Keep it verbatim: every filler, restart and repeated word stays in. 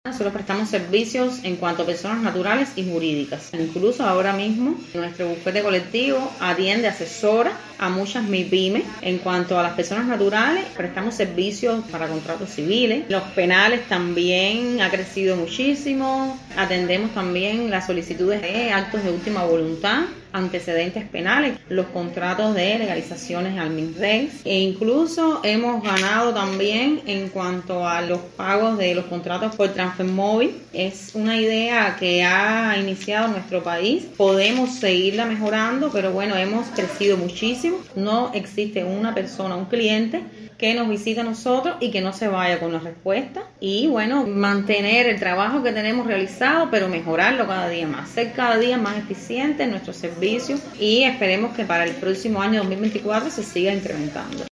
Nosotros prestamos servicios en cuanto a personas naturales y jurídicas. Incluso ahora mismo nuestro bufete colectivo atiende, asesora a muchas MIPYME. En cuanto a las personas naturales, prestamos servicios para contratos civiles. Los penales también ha crecido muchísimo. Atendemos también las solicitudes de actos de última voluntad, antecedentes penales, los contratos de legalizaciones al MINREX, e incluso hemos ganado también en cuanto a los pagos de los contratos por Transfermóvil. Es una idea que ha iniciado nuestro país, podemos seguirla mejorando, pero bueno, hemos crecido muchísimo. No existe una persona, un cliente que nos visite a nosotros y que no se vaya con la respuesta. Y bueno, mantener el trabajo que tenemos realizado, pero mejorarlo cada día más, ser cada día más eficiente en nuestros servicios, y esperemos que para el próximo año dos mil veinticuatro se siga incrementando.